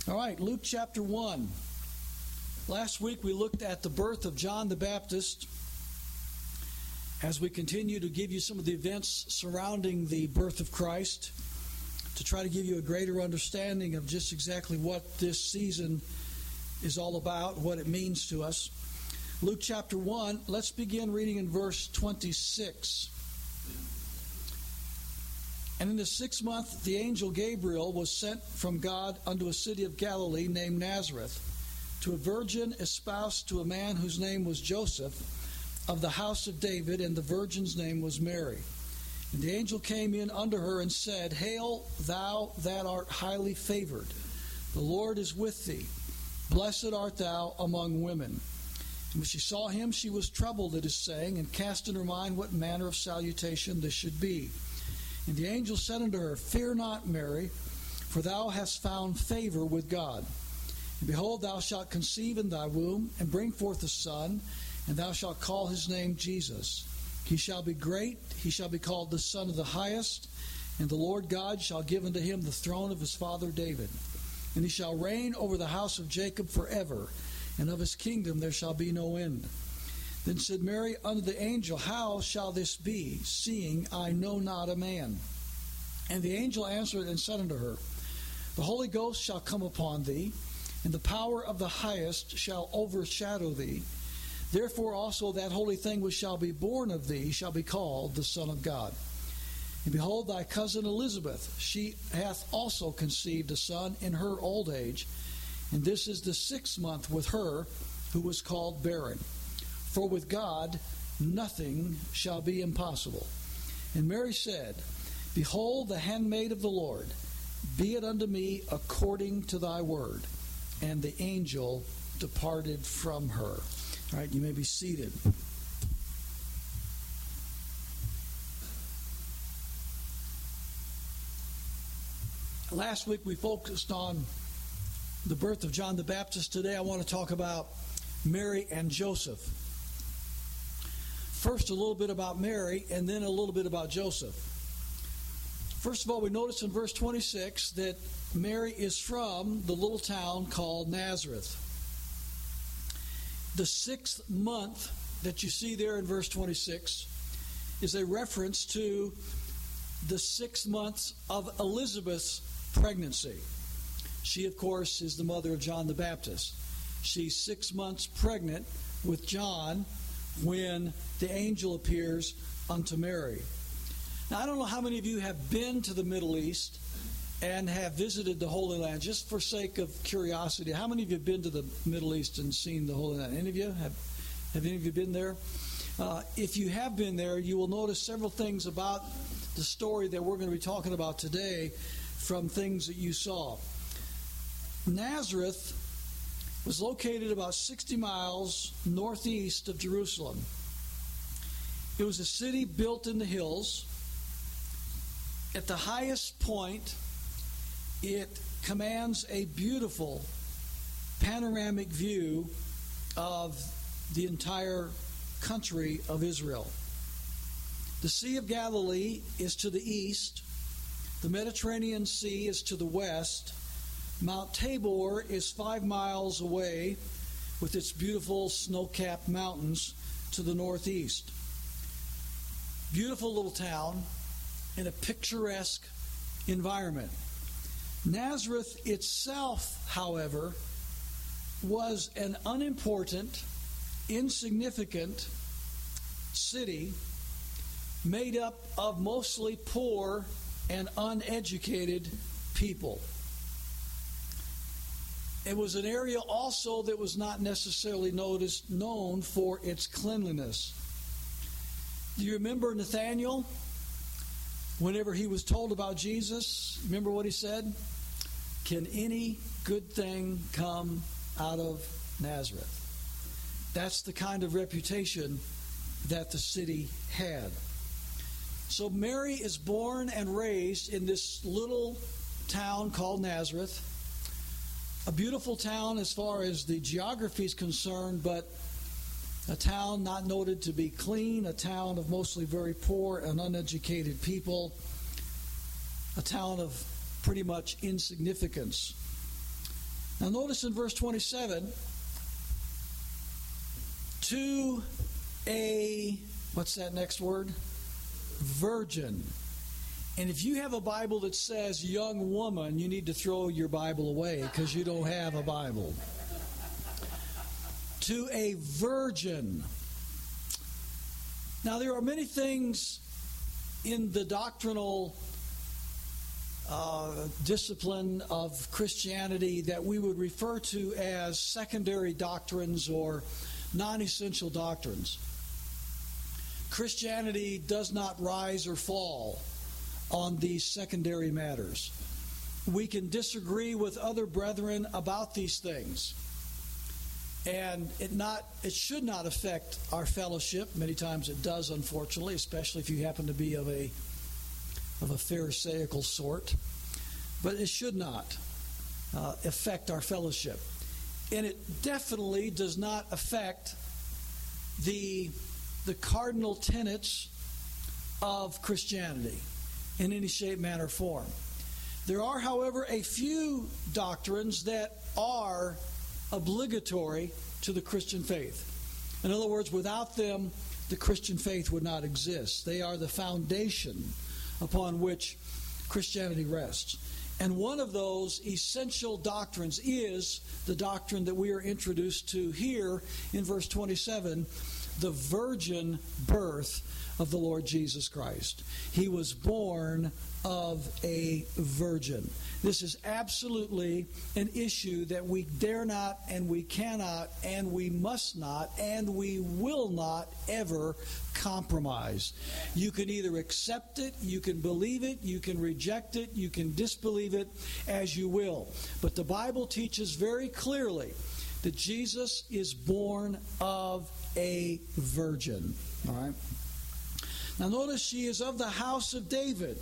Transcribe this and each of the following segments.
All right, Luke chapter 1. Last week we looked at the birth of John the Baptist. As we continue to give you some of the events surrounding the birth of Christ, to try to give you a greater understanding of just exactly what this season is all about, what it means to us. Luke chapter 1, let's begin reading in verse 26. And in the 6th month, the angel Gabriel was sent from God unto a city of Galilee named Nazareth, to a virgin espoused to a man whose name was Joseph, of the house of David, and the virgin's name was Mary. And the angel came in unto her and said, Hail, thou that art highly favored, the Lord is with thee. Blessed art thou among women. And when she saw him, she was troubled at his saying, and cast in her mind what manner of salutation this should be. And the angel said unto her, Fear not, Mary, for thou hast found favor with God. And behold, thou shalt conceive in thy womb, and bring forth a son, and thou shalt call his name Jesus. He shall be great, he shall be called the Son of the Highest, and the Lord God shall give unto him the throne of his father David. And he shall reign over the house of Jacob forever, and of his kingdom there shall be no end. Then said Mary unto the angel, How shall this be, seeing I know not a man? And the angel answered and said unto her, The Holy Ghost shall come upon thee, and the power of the Highest shall overshadow thee. Therefore also that holy thing which shall be born of thee shall be called the Son of God. And behold, thy cousin Elizabeth, she hath also conceived a son in her old age, and this is the 6th month with her who was called barren. For with God nothing shall be impossible. And Mary said, Behold, the handmaid of the Lord, be it unto me according to thy word. And the angel departed from her. All right, you may be seated. Last week we focused on the birth of John the Baptist. Today I want to talk about Mary and Joseph. First, a little bit about Mary, and then a little bit about Joseph. First of all, we notice in verse 26 that Mary is from the little town called Nazareth. The 6th month that you see there in verse 26 is a reference to the 6 months of Elizabeth's pregnancy. She, of course, is the mother of John the Baptist. She's 6 months pregnant with John when the angel appears unto Mary. Now, I don't know how many of you have been to the Middle East and have visited the Holy Land, just for sake of curiosity. How many of you have been to the Middle East and seen the Holy Land? Any of you? Have any of you been there? If you have been there, you will notice several things about the story that we're going to be talking about today from things that you saw. Nazareth was located about 60 miles northeast of Jerusalem. It was a city built in the hills. At the highest point, it commands a beautiful panoramic view of the entire country of Israel. The Sea of Galilee is to the east. The Mediterranean Sea is to the west. Mount Tabor is 5 miles away with its beautiful snow-capped mountains to the northeast. Beautiful little town in a picturesque environment. Nazareth itself, however, was an unimportant, insignificant city made up of mostly poor and uneducated people. It was an area also that was not necessarily known for its cleanliness. Do you remember Nathanael? Whenever he was told about Jesus, remember what he said? Can any good thing come out of Nazareth? That's the kind of reputation that the city had. So Mary is born and raised in this little town called Nazareth. A beautiful town as far as the geography is concerned, but a town not noted to be clean, a town of mostly very poor and uneducated people, a town of pretty much insignificance. Now notice in verse 27, to a, what's that next word? Virgin. And if you have a Bible that says young woman, you need to throw your Bible away because you don't have a Bible. To a virgin. Now there are many things in the doctrinal discipline of Christianity that we would refer to as secondary doctrines or non-essential doctrines. Christianity does not rise or fall on these secondary matters. We can disagree with other brethren about these things, and it should not affect our fellowship. Many times it does, unfortunately, especially if you happen to be of a Pharisaical sort. But it should not affect our fellowship. And it definitely does not affect the cardinal tenets of Christianity in any shape, manner, or form. There are, however, a few doctrines that are obligatory to the Christian faith. In other words, without them, the Christian faith would not exist. They are the foundation upon which Christianity rests. And one of those essential doctrines is the doctrine that we are introduced to here in verse 27, the virgin birth of the Lord Jesus Christ. He was born of a virgin. This is absolutely an issue that we dare not, and we cannot, and we must not, and we will not ever compromise. You can either accept it, you can believe it, you can reject it, you can disbelieve it, as you will. But the Bible teaches very clearly that Jesus is born of a virgin. All right? Now notice she is of the house of David,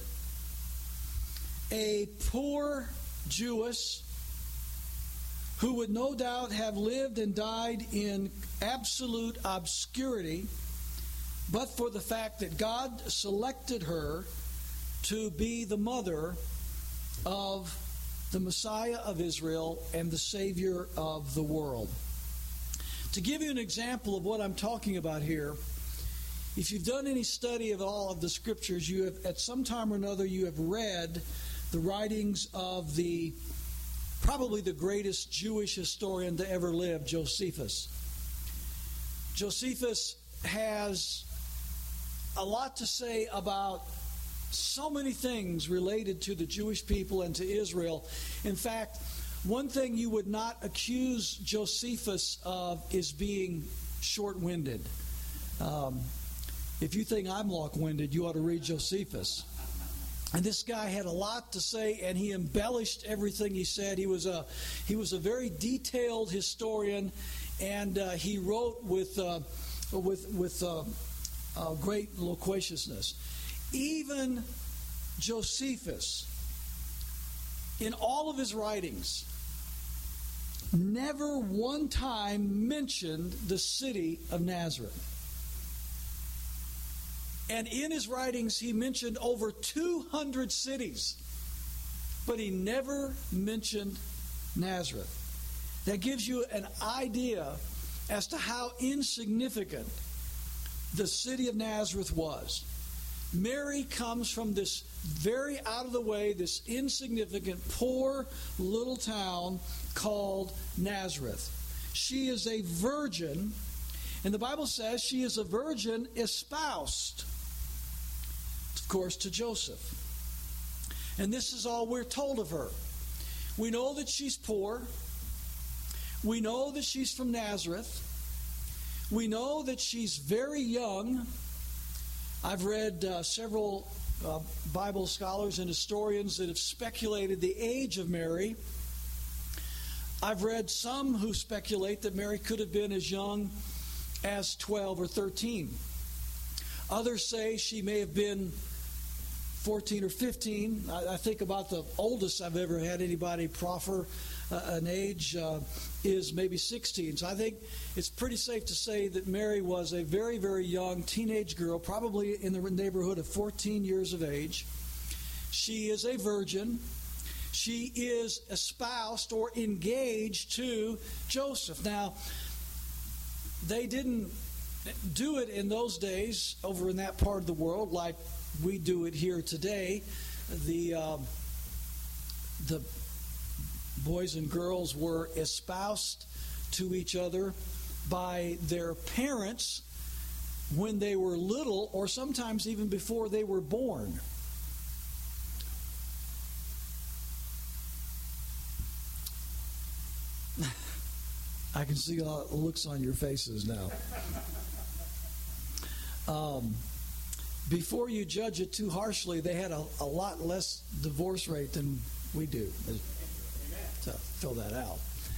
a poor Jewess who would no doubt have lived and died in absolute obscurity, but for the fact that God selected her to be the mother of the Messiah of Israel and the Savior of the world. To give you an example of what I'm talking about here, if you've done any study of all of the Scriptures, you have, at some time or another, you have read the writings of probably the greatest Jewish historian to ever live, Josephus. Josephus has a lot to say about so many things related to the Jewish people and to Israel. In fact, one thing you would not accuse Josephus of is being short-winded. If you think I'm long-winded, you ought to read Josephus. And this guy had a lot to say, and he embellished everything he said. He was a very detailed historian, and he wrote with great loquaciousness. Even Josephus, in all of his writings, never one time mentioned the city of Nazareth. And in his writings, he mentioned over 200 cities, but he never mentioned Nazareth. That gives you an idea as to how insignificant the city of Nazareth was. Mary comes from this very out of the way, this insignificant, poor little town called Nazareth. She is a virgin, and the Bible says she is a virgin espoused, of course, to Joseph. And this is all we're told of her. We know that she's poor. We know that she's from Nazareth. We know that she's very young. I've read several Bible scholars and historians that have speculated the age of Mary. I've read some who speculate that Mary could have been as young as 12 or 13. Others say she may have been 14 or 15. I think about the oldest I've ever had anybody proffer an age is maybe 16. So I think it's pretty safe to say that Mary was a very, very young teenage girl, probably in the neighborhood of 14 years of age. She is a virgin. She is espoused or engaged to Joseph. Now, they didn't do it in those days over in that part of the world like we do it here today. The boys and girls were espoused to each other by their parents when they were little, or sometimes even before they were born. I can see a lot of looks on your faces now. Before you judge it too harshly, they had a lot less divorce rate than we do. To fill that out.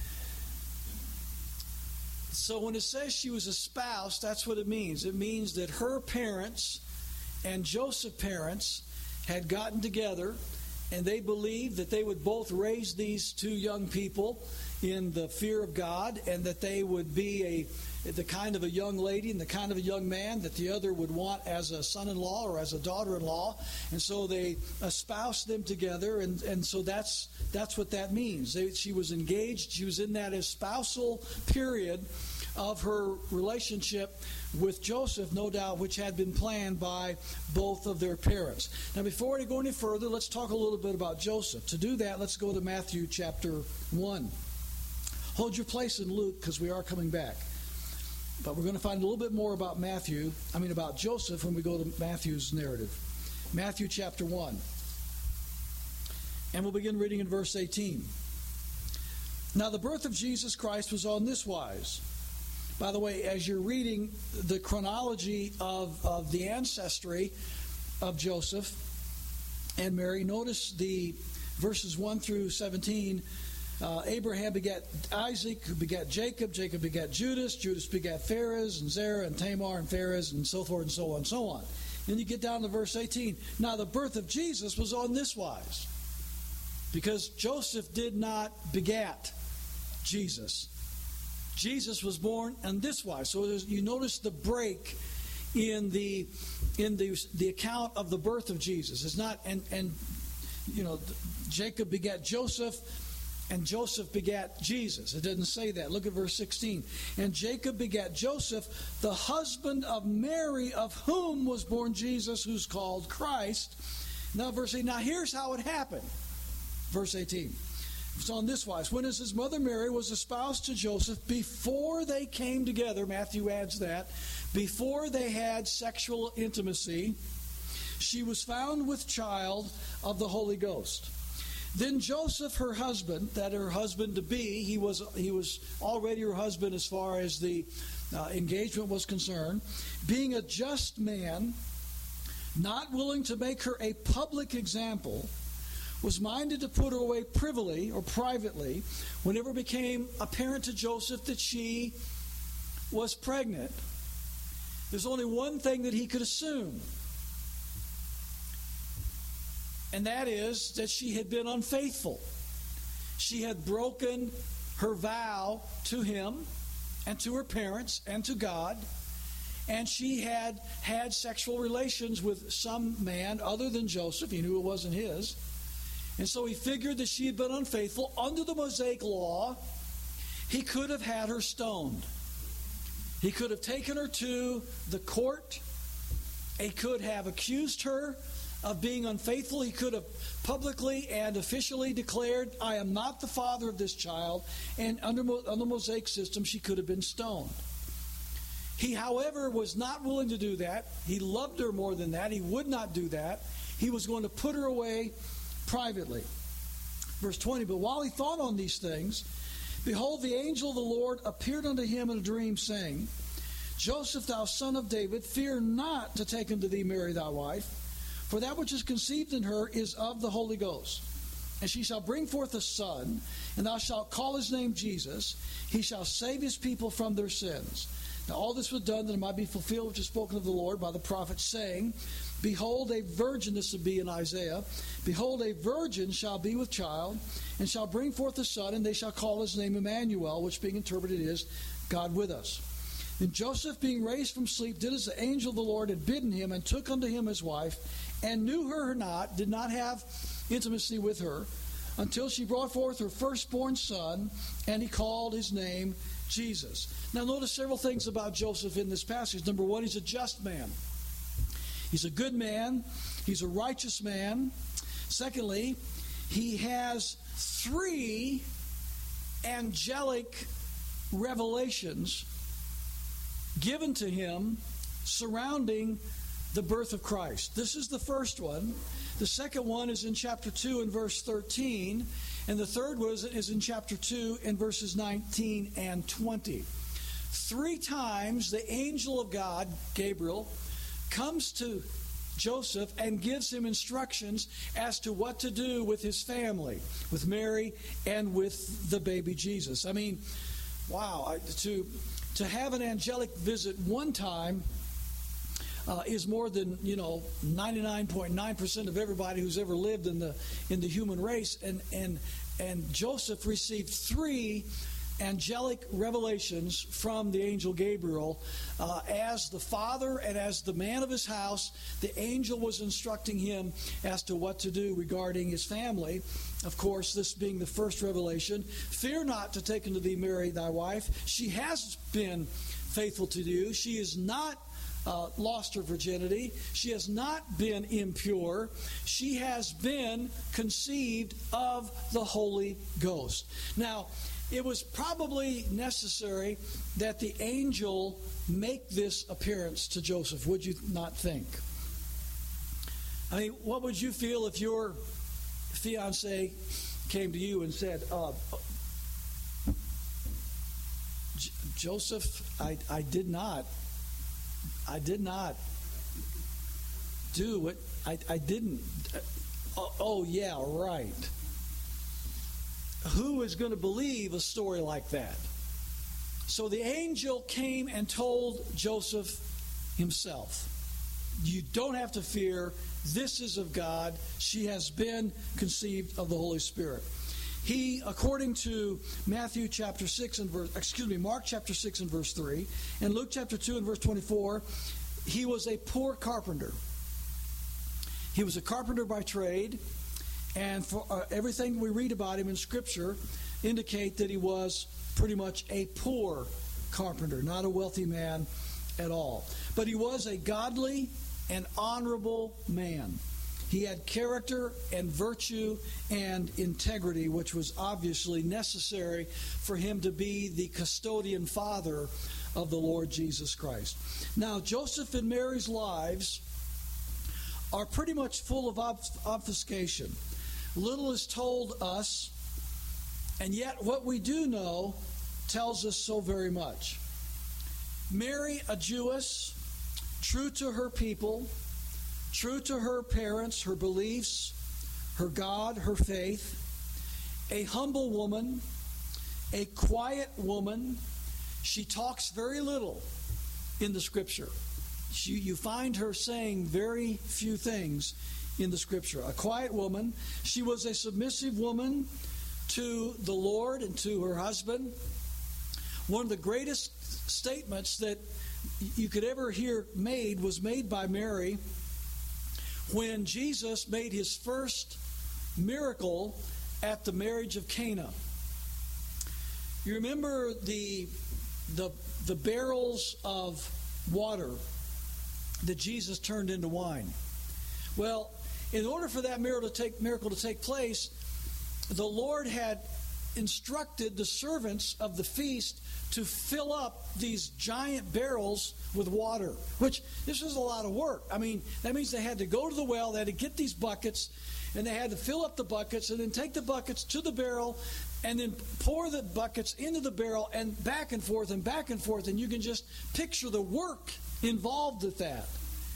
So when it says she was espoused, that's what it means. It means that her parents and Joseph's parents had gotten together, and they believed that they would both raise these two young people in the fear of God, and that they would be the kind of a young lady and the kind of a young man that the other would want as a son-in-law or as a daughter-in-law. And so they espoused them together, and so that's what that means. She was engaged. She was in that espousal period of her relationship with Joseph, no doubt, which had been planned by both of their parents. Now, before we go any further, let's talk a little bit about Joseph. To do that, let's go to Matthew chapter 1. Hold your place in Luke, because we are coming back. But we're going to find a little bit more about about Joseph when we go to Matthew's narrative. Matthew chapter 1. And we'll begin reading in verse 18. Now the birth of Jesus Christ was on this wise. By the way, as you're reading the chronology of the ancestry of Joseph and Mary, notice the verses 1 through 17. Abraham begat Isaac, who begat Jacob. Jacob begat Judas. Judas begat Pharez and Zerah and Tamar and Pharez, and so forth and so on and so on. Then you get down to verse 18. Now the birth of Jesus was on this wise, because Joseph did not begat Jesus. Jesus was born on this wise. So you notice the break in the account of the birth of Jesus. It's not Jacob begat Joseph, and Joseph begat Jesus. It doesn't say that. Look at verse 16. And Jacob begat Joseph, the husband of Mary, of whom was born Jesus, who's called Christ. Now, verse 8. Now, here's how it happened. Verse 18. It's on this wise. When his mother Mary was espoused to Joseph, before they came together, Matthew adds that, before they had sexual intimacy, she was found with child of the Holy Ghost. Then Joseph, her husband, that her husband to be, he was already her husband as far as the engagement was concerned, being a just man, not willing to make her a public example, was minded to put her away privily or privately whenever it became apparent to Joseph that she was pregnant. There's only one thing that he could assume, and that is that she had been unfaithful. She had broken her vow to him and to her parents and to God, and she had had sexual relations with some man other than Joseph. He knew it wasn't his. And so he figured that she had been unfaithful. Under the Mosaic law, he could have had her stoned. He could have taken her to the court. He could have accused her of being unfaithful. He could have publicly and officially declared, I am not the father of this child. And under the Mosaic system, she could have been stoned. He, however, was not willing to do that. He loved her more than that. He would not do that. He was going to put her away privately. Verse 20, but while he thought on these things, behold, the angel of the Lord appeared unto him in a dream, saying, Joseph, thou son of David, fear not to take unto thee Mary thy wife, for that which is conceived in her is of the Holy Ghost. And she shall bring forth a son, and thou shalt call his name Jesus. He shall save his people from their sins. Now all this was done that it might be fulfilled which is spoken of the Lord by the prophet, saying, behold, a virgin, this would be in Isaiah, behold, a virgin shall be with child, and shall bring forth a son, and they shall call his name Emmanuel, which being interpreted is God with us. And Joseph, being raised from sleep, did as the angel of the Lord had bidden him, and took unto him his wife, and knew her not, did not have intimacy with her, until she brought forth her firstborn son, and he called his name Jesus. Now notice several things about Joseph in this passage. Number one, he's a just man. He's a good man. He's a righteous man. Secondly, he has 3 angelic revelations given to him surrounding the birth of Christ. This is the first one. The second one is in chapter 2 and verse 13. And the third one is in chapter 2 and verses 19 and 20. 3 times the angel of God, Gabriel, comes to Joseph and gives him instructions as to what to do with his family, with Mary and with the baby Jesus. I mean, wow, to have an angelic visit one time is more than 99.9% of everybody who's ever lived in the human race. And Joseph received 3 angelic revelations from the angel Gabriel. As the father and as the man of his house, the angel was instructing him as to what to do regarding his family. Of course, this being the first revelation: fear not to take unto thee Mary thy wife. She has been faithful to you. She is not lost her virginity. She has not been impure. She has been conceived of the Holy Ghost. Now, it was probably necessary that the angel make this appearance to Joseph, would you not think? I mean, what would you feel if your fiancé came to you and said, Joseph, I did not do what I didn't. Oh, yeah, right. Who is going to believe a story like that? So the angel came and told Joseph himself, you don't have to fear. This is of God. She has been conceived of the Holy Spirit. He, according to Mark chapter 6 and verse 3, and Luke chapter 2 and verse 24, he was a poor carpenter. He was a carpenter by trade. And for everything we read about him in Scripture indicate that he was pretty much a poor carpenter, not a wealthy man at all. But he was a godly and honorable man. He had character and virtue and integrity, which was obviously necessary for him to be the custodian father of the Lord Jesus Christ. Now, Joseph and Mary's lives are pretty much full of obfuscation. Little is told us, and yet what we do know tells us so very much. Mary, a Jewess, true to her people, true to her parents, her beliefs, her God, her faith, a humble woman, a quiet woman. She talks very little in the Scripture. You find her saying very few things in the Scripture. A quiet woman. She was a submissive woman to the Lord and to her husband. One of the greatest statements that you could ever hear made was made by Mary when Jesus made his first miracle at the marriage of Cana. You remember the barrels of water that Jesus turned into wine. Well, in order for that miracle to take place, the Lord had instructed the servants of the feast to fill up these giant barrels with water, which this was a lot of work. I mean, that means they had to go to the well, they had to get these buckets, and they had to fill up the buckets, and then take the buckets to the barrel, and then pour the buckets into the barrel, and back and forth, and you can just picture the work involved with that.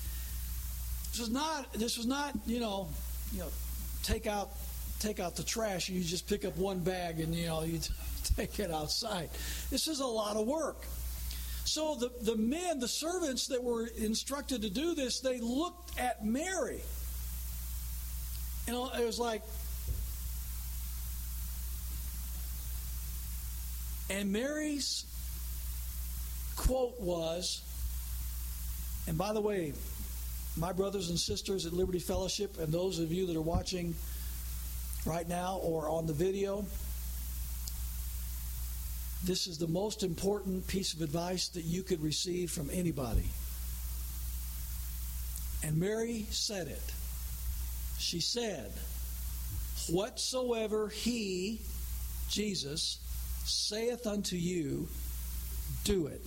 This was not, take out the trash and you just pick up one bag and you take it outside. This is a lot of work. So the men, the servants that were instructed to do this, they looked at Mary. It was like, and Mary's quote was, and by the way, my brothers and sisters at Liberty Fellowship and those of you that are watching right now or on the video, this is the most important piece of advice that you could receive from anybody. And Mary said it. She said, "Whatsoever he," Jesus, "saith unto you, do it."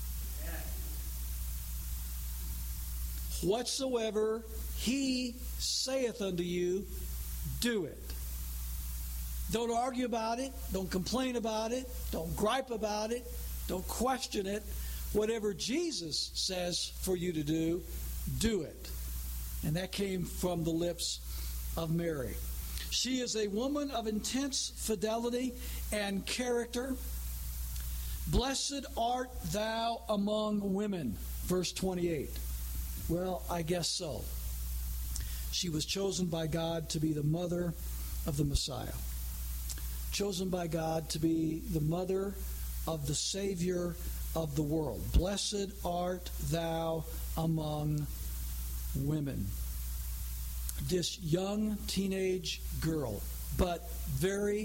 Whatsoever he saith unto you, do it. Don't argue about it. Don't complain about it. Don't gripe about it. Don't question it. Whatever Jesus says for you to do, do it. And that came from the lips of Mary. She is a woman of intense fidelity and character. "Blessed art thou among women," verse 28. Well, I guess so. She was chosen by God to be the mother of the Messiah. Chosen by God to be the mother of the Savior of the world. "Blessed art thou among women." This young teenage girl, but very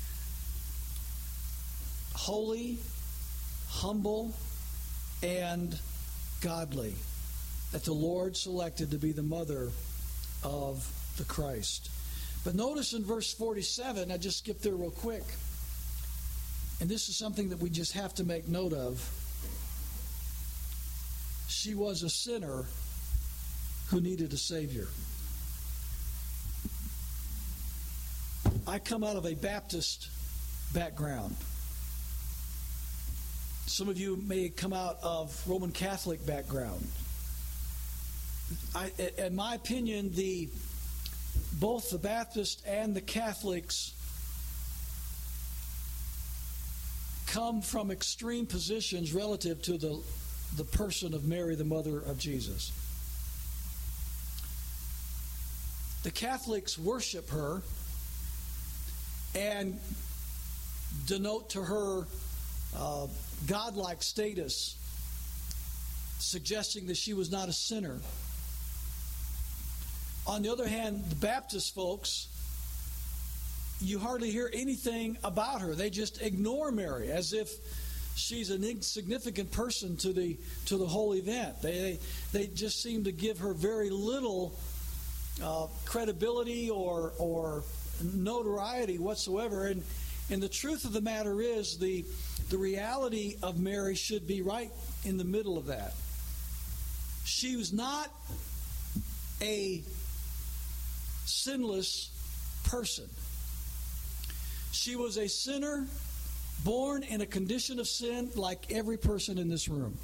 holy, humble, and godly, that the Lord selected to be the mother of the Christ. But notice in verse 47, I just skipped there real quick, and this is something that we just have to make note of. She was a sinner who needed a Savior. I come out of a Baptist background. Some of you may come out of Roman Catholic background. In my opinion, both the Baptists and the Catholics come from extreme positions relative to the person of Mary, the mother of Jesus. The Catholics worship her and denote to her godlike status, suggesting that she was not a sinner. On the other hand, the Baptist folks, you hardly hear anything about her. They just ignore Mary as if she's an insignificant person to the whole event. They just seem to give her very little credibility or notoriety whatsoever. And the truth of the matter is, the reality of Mary should be right in the middle of that. She was not a sinless person. She was a sinner born in a condition of sin like every person in this room.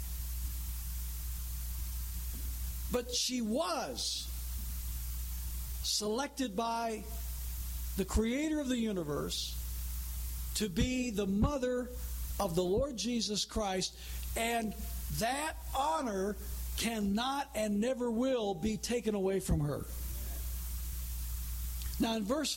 But she was selected by the Creator of the universe to be the mother of the Lord Jesus Christ, and that honor cannot and never will be taken away from her. Now in verse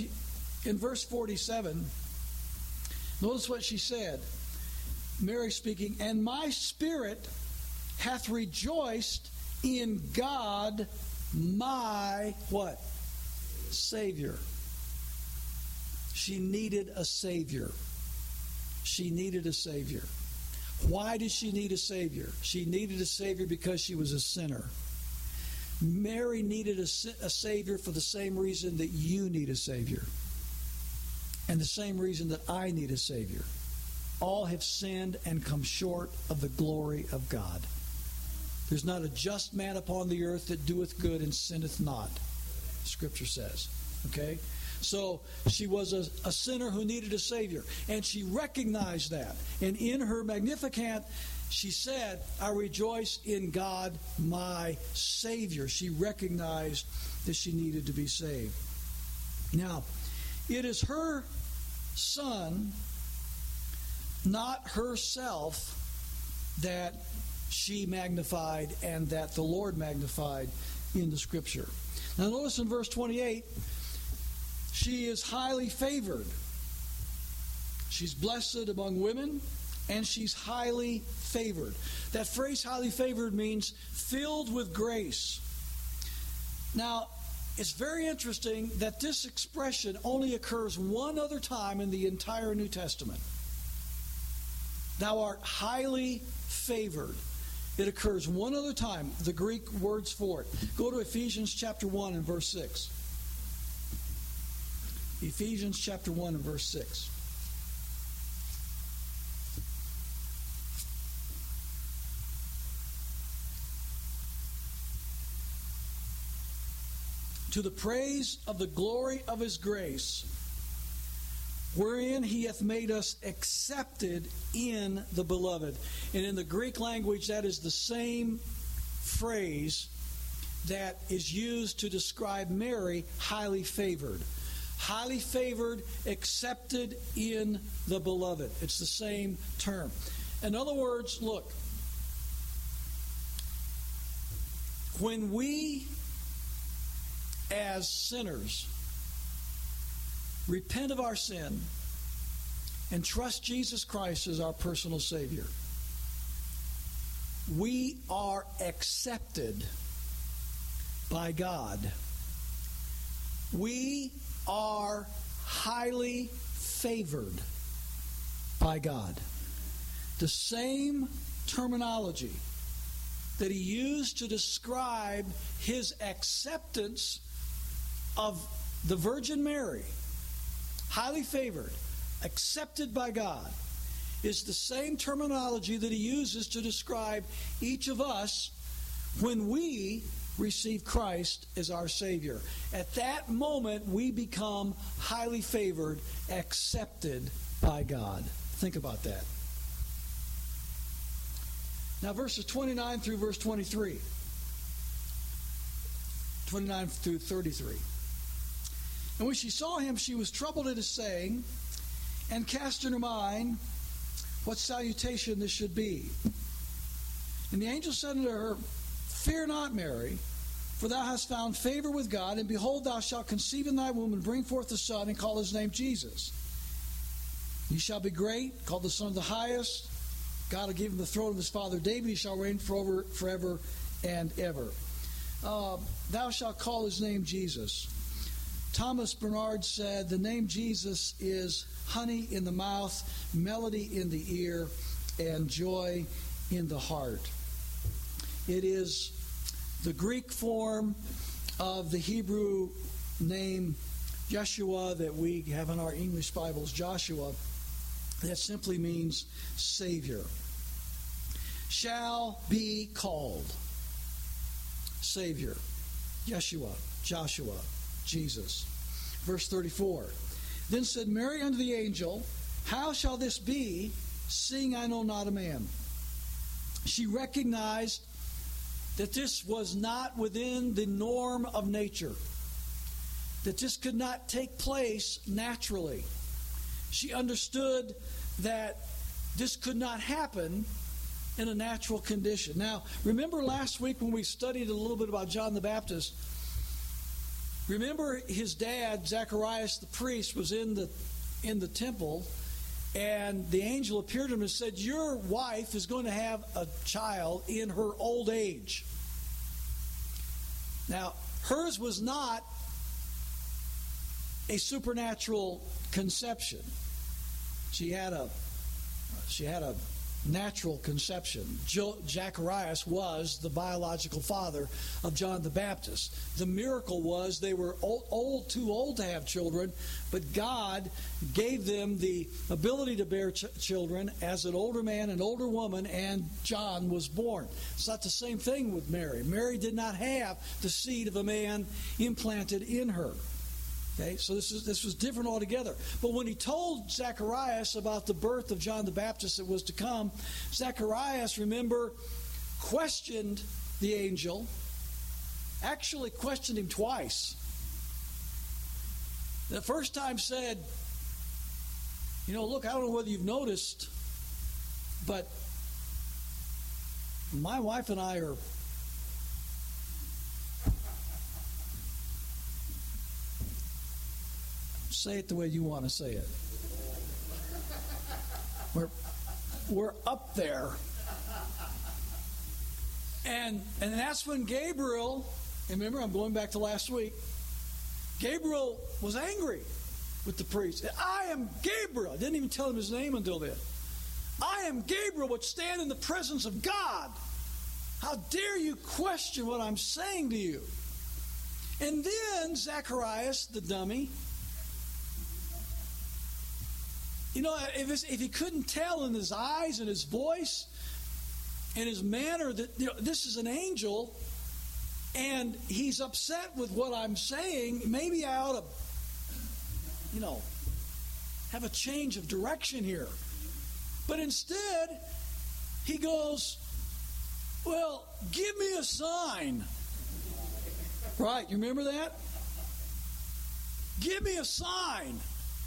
47, notice what she said. Mary speaking, "And my spirit hath rejoiced in God my" what? Savior. She needed a Savior. She needed a Savior. Why did she need a Savior? She needed a Savior because she was a sinner. Mary needed a Savior for the same reason that you need a Savior. And the same reason that I need a Savior. All have sinned and come short of the glory of God. There's not a just man upon the earth that doeth good and sinneth not, Scripture says. Okay? So she was a sinner who needed a Savior. And she recognized that. And in her Magnificat, she said, "I rejoice in God, my Savior." She recognized that she needed to be saved. Now, it is her Son, not herself, that she magnified and that the Lord magnified in the Scripture. Now notice in verse 28, she is highly favored. She's blessed among women, and she's highly favored. That phrase, highly favored, means filled with grace. Now, it's very interesting that this expression only occurs one other time in the entire New Testament. Thou art highly favored. It occurs one other time, the Greek words for it. Go to Ephesians chapter 1 and verse 6. Ephesians chapter 1 and verse 6. To the praise of the glory of his grace, wherein he hath made us accepted in the beloved. And in the Greek language, that is the same phrase that is used to describe Mary, highly favored. Highly favored, accepted in the beloved. It's the same term. In other words, look, when we as sinners repent of our sin and trust Jesus Christ as our personal Savior, we are accepted by God. We are highly favored by God. The same terminology that he used to describe his acceptance of the Virgin Mary, highly favored, accepted by God, is the same terminology that he uses to describe each of us when we receive Christ as our Savior. At that moment, we become highly favored, accepted by God. Think about that. Now, verses 29 through verse 23. 29 through 33. And when she saw him, she was troubled at his saying, and cast in her mind what salutation this should be. And the angel said unto her, Fear not, Mary, for thou hast found favor with God, and behold, thou shalt conceive in thy womb, and bring forth a son, and call his name Jesus. He shall be great, called the Son of the Highest. God will give him the throne of his father David. He shall reign forever and ever. Thou shalt call his name Jesus. Thomas Bernard said, the name Jesus is honey in the mouth, melody in the ear, and joy in the heart. It is the Greek form of the Hebrew name Yeshua that we have in our English Bibles, Joshua. That simply means Savior. Shall be called Savior. Yeshua, Joshua, Jesus. Verse 34. Then said Mary unto the angel, How shall this be, seeing I know not a man? She recognized that this was not within the norm of nature, that this could not take place naturally. She understood that this could not happen in a natural condition. Now, remember last week when we studied a little bit about John the Baptist, remember his dad, Zacharias the priest, was in the temple, and the angel appeared to him and said, Your wife is going to have a child in her old age. Now, hers was not a supernatural conception. She had a natural conception. Zacharias was the biological father of John the Baptist. The miracle was they were too old to have children, but God gave them the ability to bear children as an older man, an older woman, and John was born. It's not the same thing with Mary. Mary did not have the seed of a man implanted in her. Okay, so this was different altogether. But when he told Zacharias about the birth of John the Baptist that was to come, Zacharias, remember, questioned the angel, actually questioned him twice. The first time said, look, I don't know whether you've noticed, but my wife and I are say it the way you want to say it. We're up there. And that's when Gabriel, and remember, I'm going back to last week, Gabriel was angry with the priest. I am Gabriel. I didn't even tell him his name until then. I am Gabriel, which stand in the presence of God. How dare you question what I'm saying to you? And then Zacharias, the dummy, if he couldn't tell in his eyes and his voice and his manner that this is an angel and he's upset with what I'm saying, maybe I ought to, have a change of direction here. But instead, he goes, well, give me a sign. Right, you remember that? Give me a sign.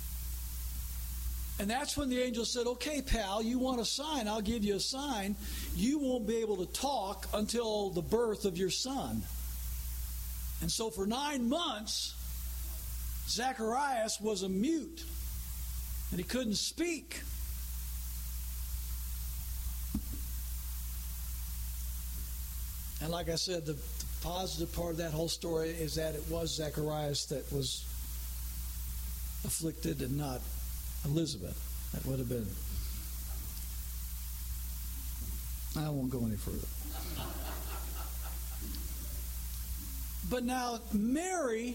And that's when the angel said, okay, pal, you want a sign, I'll give you a sign. You won't be able to talk until the birth of your son. And so for 9 months, Zacharias was a mute, and he couldn't speak. And like I said, the positive part of that whole story is that it was Zacharias that was afflicted and not Elizabeth. That would have been... I won't go any further. But now Mary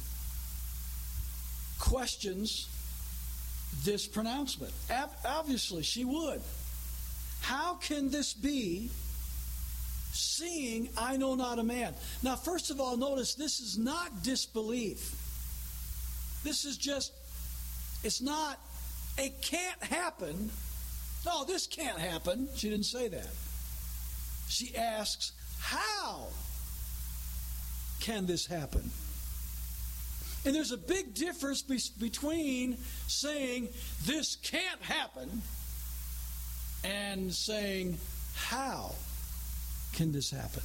questions this pronouncement. Obviously, she would. How can this be, seeing I know not a man? Now, first of all, notice this is not disbelief. This is just, it's not, it can't happen. No, this can't happen. She didn't say that. She asks, how can this happen? And there's a big difference between saying this can't happen and saying, how can this happen?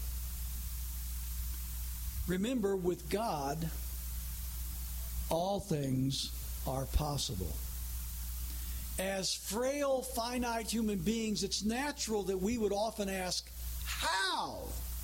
Remember, with God, all things are possible. As frail, finite human beings, it's natural that we would often ask, how?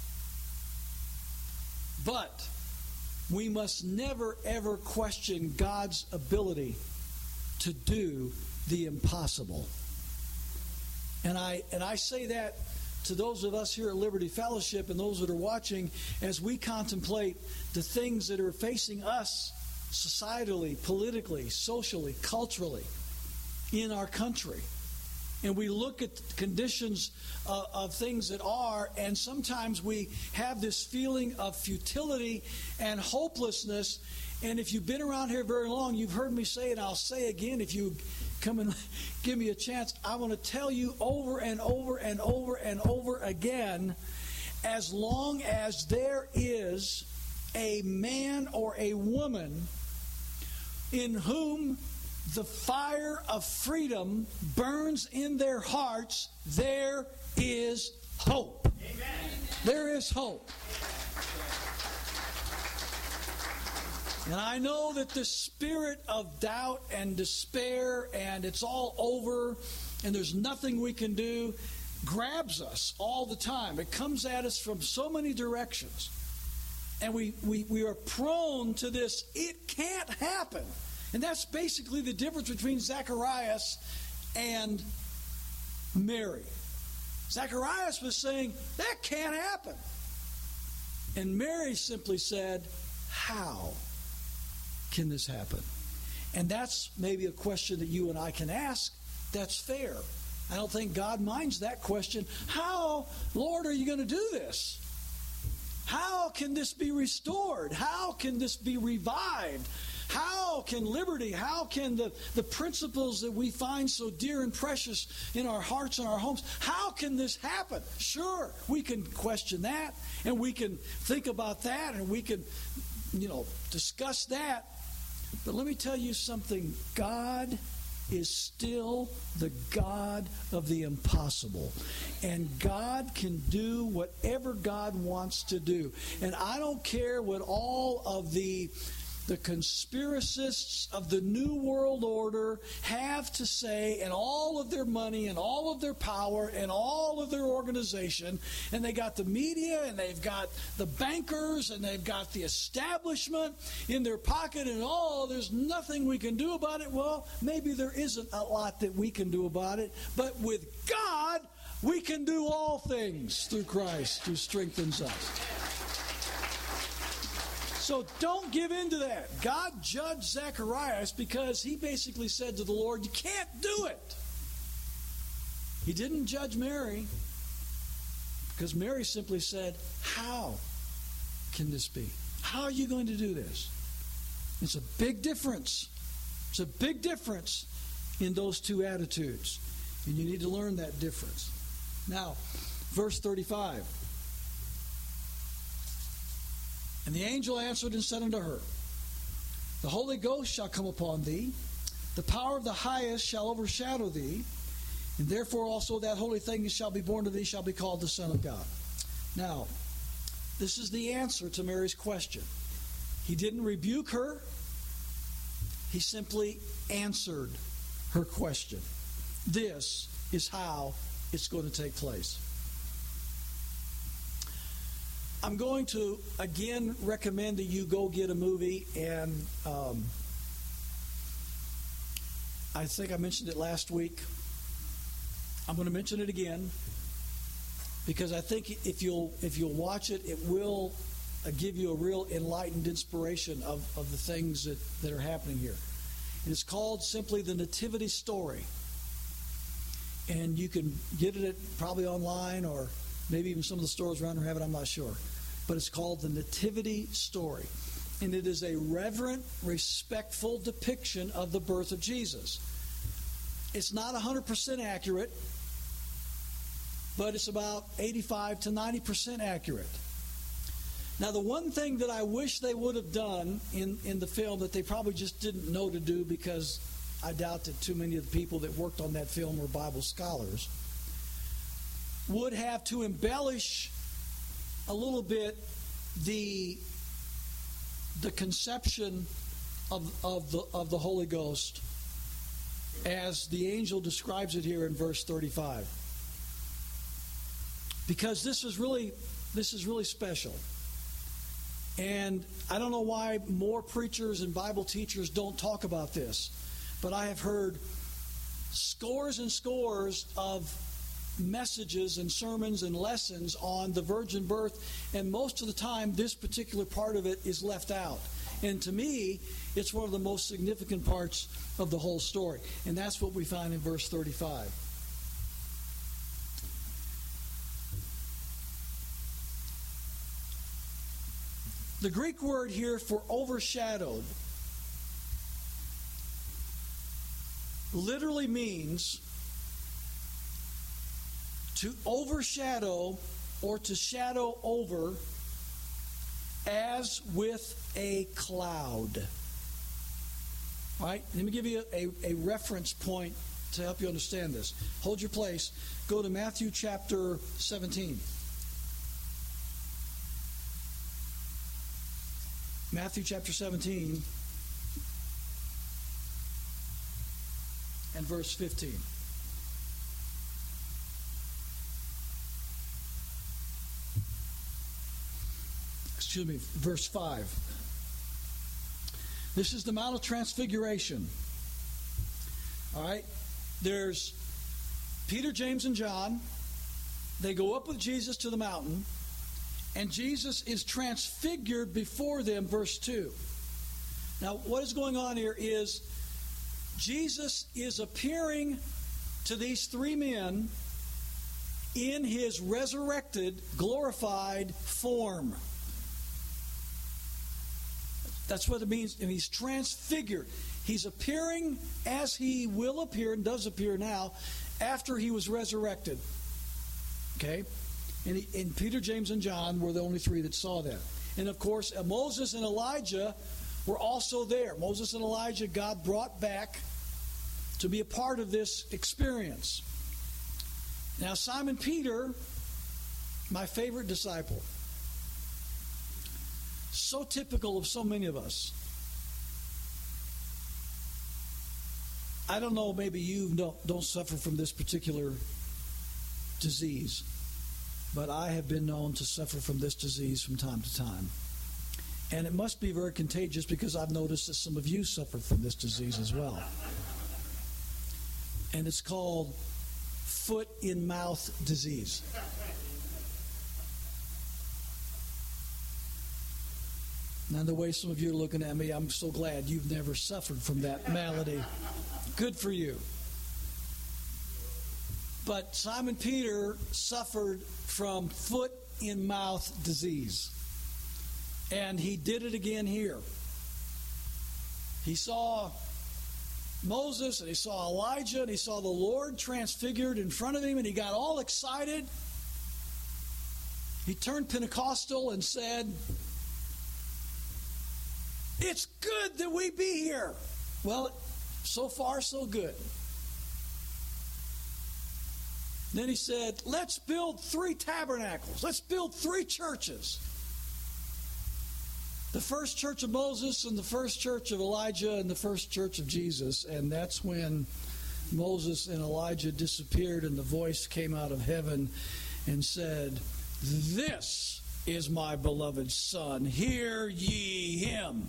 But we must never, ever question God's ability to do the impossible. And I say that to those of us here at Liberty Fellowship and those that are watching as we contemplate the things that are facing us societally, politically, socially, culturally in our country. And we look at the conditions of things that are, and sometimes we have this feeling of futility and hopelessness. And if you've been around here very long, you've heard me say it, and I'll say again, if you come and give me a chance, I want to tell you over and over and over and over again, as long as there is a man or a woman in whom the fire of freedom burns in their hearts, there is hope. Amen. There is hope. And I know that the spirit of doubt and despair and it's all over and there's nothing we can do grabs us all the time. It comes at us from so many directions. And we are prone to this, it can't happen. And that's basically the difference between Zacharias and Mary. Zacharias was saying, that can't happen. And Mary simply said, how can this happen? And that's maybe a question that you and I can ask. That's fair. I don't think God minds that question. How, Lord, are you going to do this? How can this be restored? How can this be revived? How can liberty, how can the principles that we find so dear and precious in our hearts and our homes, how can this happen? Sure, we can question that, and we can think about that, and we can, discuss that. But let me tell you something. God is still the God of the impossible. And God can do whatever God wants to do. And I don't care what all of the the conspiracists of the New World Order have to say, and all of their money and all of their power and all of their organization, and they got the media and they've got the bankers and they've got the establishment in their pocket, and there's nothing we can do about it. Well, maybe there isn't a lot that we can do about it, but with God, we can do all things through Christ who strengthens us. So don't give in to that. God judged Zacharias because he basically said to the Lord, you can't do it. He didn't judge Mary because Mary simply said, how can this be? How are you going to do this? It's a big difference. It's a big difference in those two attitudes. And you need to learn that difference. Now, verse 35. And the angel answered and said unto her, the Holy Ghost shall come upon thee, the power of the highest shall overshadow thee, and therefore also that holy thing that shall be born to thee shall be called the Son of God. Now, this is the answer to Mary's question. He didn't rebuke her. He simply answered her question. This is how it's going to take place. I'm going to, again, recommend that you go get a movie, and I think I mentioned it last week. I'm going to mention it again because I think if you'll watch it, it will give you a real enlightened inspiration of the things that are happening here. And it's called simply The Nativity Story. And you can get it probably online, or maybe even some of the stores around here have it, I'm not sure. But it's called The Nativity Story. And it is a reverent, respectful depiction of the birth of Jesus. It's not 100% accurate, but it's about 85 to 90% accurate. Now, the one thing that I wish they would have done in the film that they probably just didn't know to do, because I doubt that too many of the people that worked on that film were Bible scholars, would have to embellish a little bit the conception of the Holy Ghost as the angel describes it here in verse 35. Because this is really special. And I don't know why more preachers and Bible teachers don't talk about this, but I have heard scores and scores of messages and sermons and lessons on the virgin birth, and most of the time this particular part of it is left out. And to me, it's one of the most significant parts of the whole story. And that's what we find in verse 35. The Greek word here for overshadowed literally means to overshadow or to shadow over as with a cloud. All right, let me give you a reference point to help you understand this. Hold your place. Go to Matthew chapter 17. Matthew chapter 17 and verse 15. Excuse me, verse 5. This is the Mount of Transfiguration. All right? There's Peter, James, and John. They go up with Jesus to the mountain, and Jesus is transfigured before them, verse 2. Now, what is going on here is Jesus is appearing to these three men in his resurrected, glorified form. That's what it means. And he's transfigured. He's appearing as he will appear and does appear now after he was resurrected. Okay? And Peter, James, and John were the only three that saw that. And of course, Moses and Elijah were also there. Moses and Elijah, God brought back to be a part of this experience. Now, Simon Peter, my favorite disciple, so typical of so many of us. I don't know, maybe you don't suffer from this particular disease, but I have been known to suffer from this disease from time to time. And it must be very contagious because I've noticed that some of you suffer from this disease as well. And it's called foot-in-mouth disease. Now, the way some of you are looking at me, I'm so glad you've never suffered from that malady. Good for you. But Simon Peter suffered from foot-in-mouth disease. And he did it again here. He saw Moses and he saw Elijah and he saw the Lord transfigured in front of him and he got all excited. He turned Pentecostal and said, "It's good that we be here." Well, so far so good. Then he said, "Let's build 3 tabernacles. Let's build 3 churches. The first church of Moses and the first church of Elijah and the first church of Jesus." And that's when Moses and Elijah disappeared and the voice came out of heaven and said, "This is my beloved Son. Hear ye him."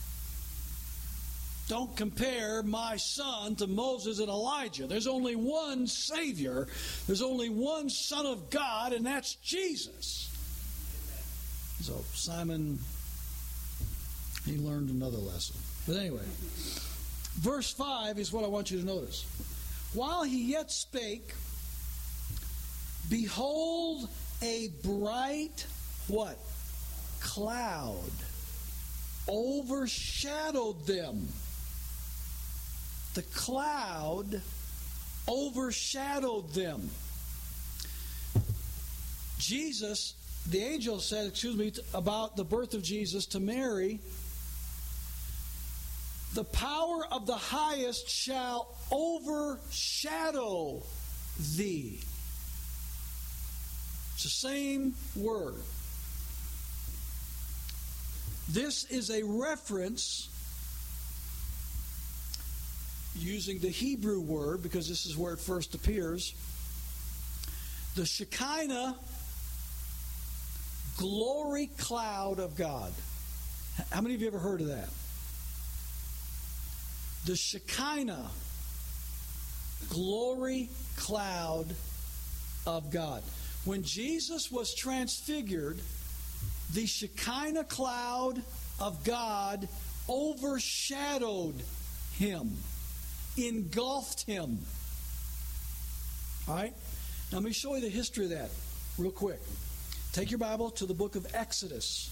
Don't compare my son to Moses and Elijah. There's only one Savior. There's only one Son of God, and that's Jesus. So Simon, he learned another lesson. But anyway, verse 5 is what I want you to notice. While he yet spake, behold, a bright, what? Cloud overshadowed them. The cloud overshadowed them. Jesus, the angel said, about the birth of Jesus to Mary, "The power of the highest shall overshadow thee." It's the same word. This is a reference using the Hebrew word, because this is where it first appears. The Shekinah glory cloud of God. How many of you ever heard of that? The Shekinah glory cloud of God. When Jesus was transfigured, the Shekinah cloud of God overshadowed him, engulfed him. All right? Now let me show you the history of that real quick. Take your Bible to the book of Exodus.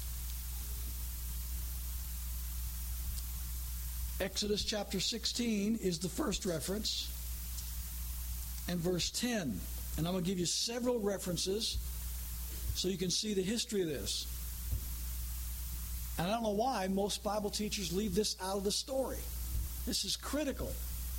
Exodus chapter 16 is the first reference, and verse 10. And I'm going to give you several references so you can see the history of this. And I don't know why most Bible teachers leave this out of the story. This is critical.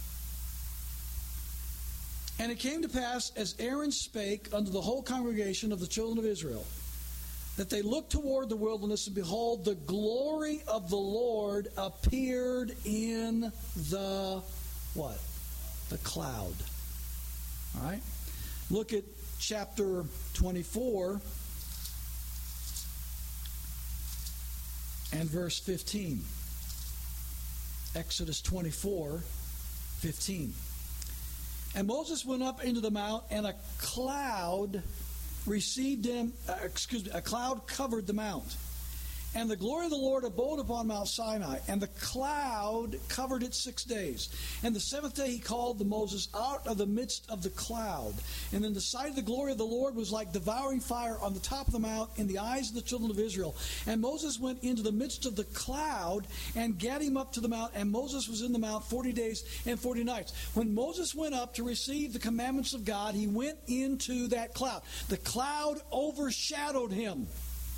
"And it came to pass, as Aaron spake unto the whole congregation of the children of Israel, that they looked toward the wilderness, and behold, the glory of the Lord appeared in the" what? The cloud. All right? Look at chapter 24 and verse 15. Exodus 24, 15. "And Moses went up into the mount, and a cloud received him, a cloud covered the mount. And the glory of the Lord abode upon Mount Sinai, and the cloud covered it 6 days. And the 7th day he called Moses out of the midst of the cloud. And in the sight of the glory of the Lord was like devouring fire on the top of the mount in the eyes of the children of Israel. And Moses went into the midst of the cloud and gat him up to the mount. And Moses was in the mount 40 days and 40 nights. When Moses went up to receive the commandments of God, he went into that cloud. The cloud overshadowed him.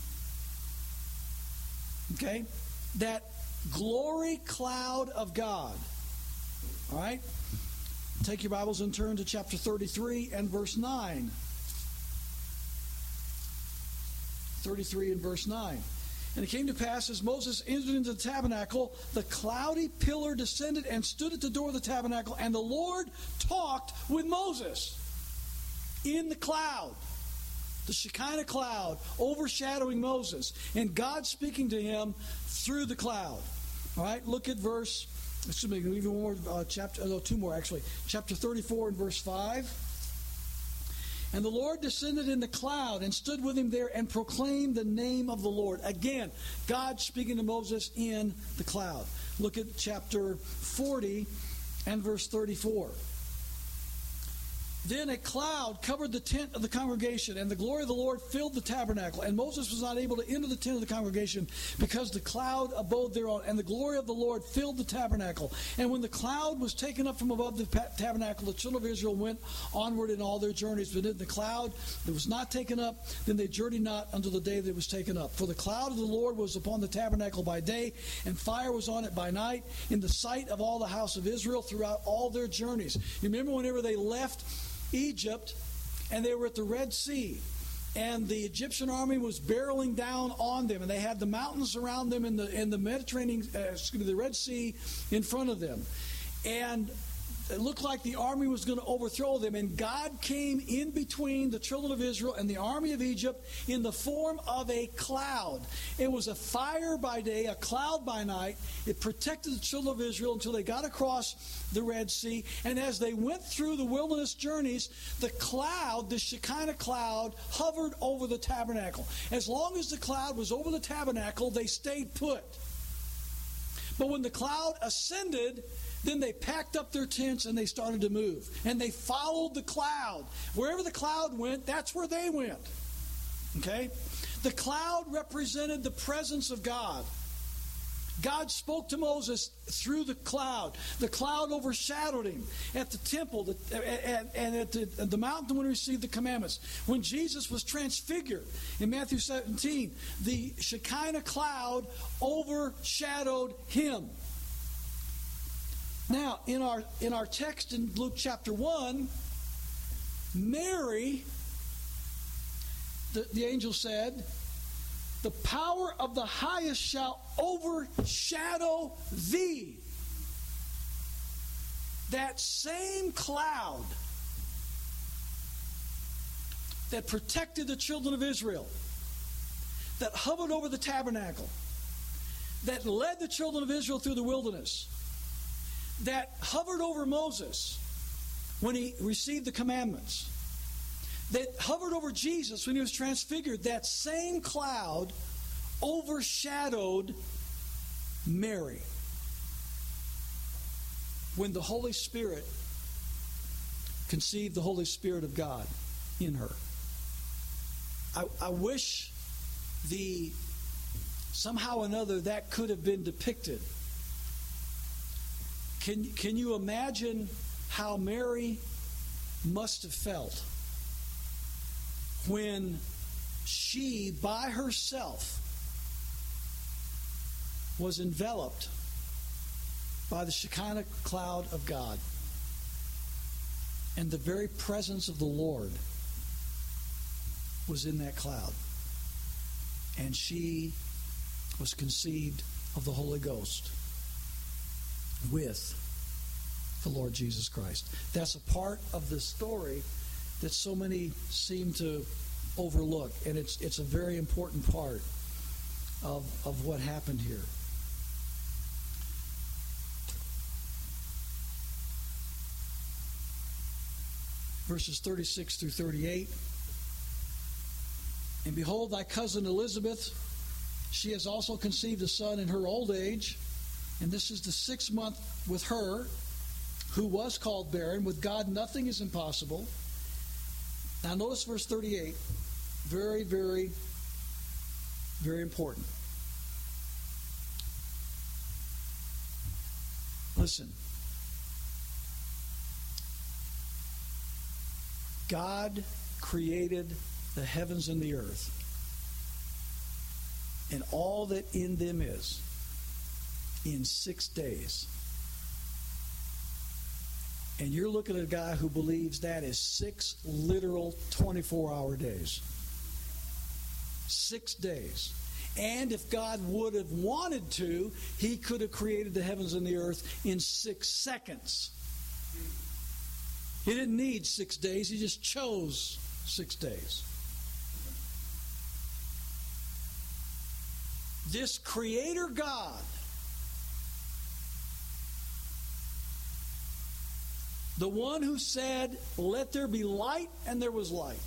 Okay? That glory cloud of God. All right? Take your Bibles and turn to chapter 33 and verse 9. 33 and verse 9. And it came to pass, as Moses entered into the tabernacle, the cloudy pillar descended and stood at the door of the tabernacle, and the Lord talked with Moses in the cloud, the Shekinah cloud, overshadowing Moses, and God speaking to him through the cloud. All right, look at verse, excuse me, even one more chapter, no, two more actually. Chapter 34 and verse 5. And the Lord descended in the cloud and stood with him there and proclaimed the name of the Lord. Again, God speaking to Moses in the cloud. Look at chapter 40 and verse 34. Then a cloud covered the tent of the congregation, and the glory of the Lord filled the tabernacle. And Moses was not able to enter the tent of the congregation because the cloud abode thereon, and the glory of the Lord filled the tabernacle. And when the cloud was taken up from above the tabernacle, the children of Israel went onward in all their journeys. But in the cloud that was not taken up, then they journeyed not until the day that it was taken up. For the cloud of the Lord was upon the tabernacle by day, and fire was on it by night, in the sight of all the house of Israel throughout all their journeys. You remember whenever they left Egypt, and they were at the Red Sea, and the Egyptian army was barreling down on them, and they had the mountains around them in the Mediterranean, the Red Sea in front of them, and it looked like the army was going to overthrow them, and God came in between the children of Israel and the army of Egypt in the form of a cloud. It was a fire by day, a cloud by night. It protected the children of Israel until they got across the Red Sea, and as they went through the wilderness journeys, the cloud, the Shekinah cloud, hovered over the tabernacle. As long as the cloud was over the tabernacle, they stayed put. But when the cloud ascended, then they packed up their tents and they started to move. And they followed the cloud. Wherever the cloud went, that's where they went. Okay? The cloud represented the presence of God. God spoke to Moses through the cloud. The cloud overshadowed him at the temple and at the mountain when he received the commandments. When Jesus was transfigured in Matthew 17, the Shekinah cloud overshadowed him. Now, in our text in Luke chapter 1, Mary, the angel said, the power of the highest shall overshadow thee. That same cloud that protected the children of Israel, that hovered over the tabernacle, that led the children of Israel through the wilderness, that hovered over Moses when he received the commandments, that hovered over Jesus when he was transfigured, that same cloud overshadowed Mary when the Holy Spirit conceived the Holy Spirit of God in her. I wish somehow or another that could have been depicted. Can you imagine how Mary must have felt when she, by herself, was enveloped by the Shekinah cloud of God and the very presence of the Lord was in that cloud, and she was conceived of the Holy Ghost with the Lord Jesus Christ. That's a part of the story that so many seem to overlook, and it's a very important part of what happened here. Verses 36 through 38. And behold, thy cousin Elizabeth, she has also conceived a son in her old age, and this is the 6th month with her, who was called barren. With God nothing is impossible. Now notice verse 38. Very, very, very important. Listen. God created the heavens and the earth and all that in them is in 6 days. And you're looking at a guy who believes that is 6 literal 24-hour days. 6 days. And if God would have wanted to, he could have created the heavens and the earth in 6 seconds. He didn't need 6 days. He just chose 6 days. This Creator God, the one who said, "Let there be light," and there was light.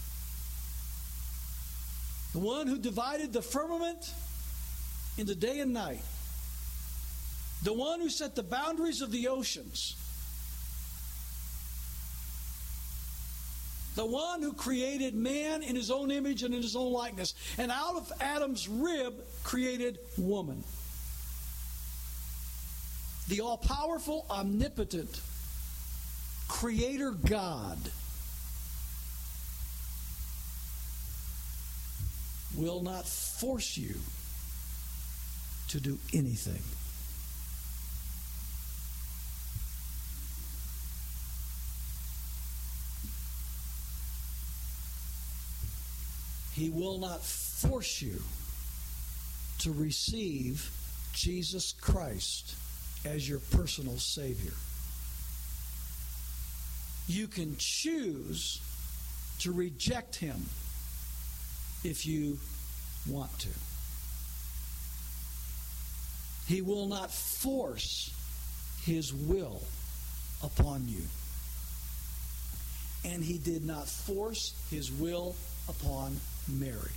The one who divided the firmament into day and night. The one who set the boundaries of the oceans. The one who created man in his own image and in his own likeness. And out of Adam's rib created woman. The all-powerful, omnipotent Creator God will not force you to do anything. He will not force you to receive Jesus Christ as your personal Savior. You can choose to reject Him if you want to. He will not force His will upon you. And He did not force His will upon Mary.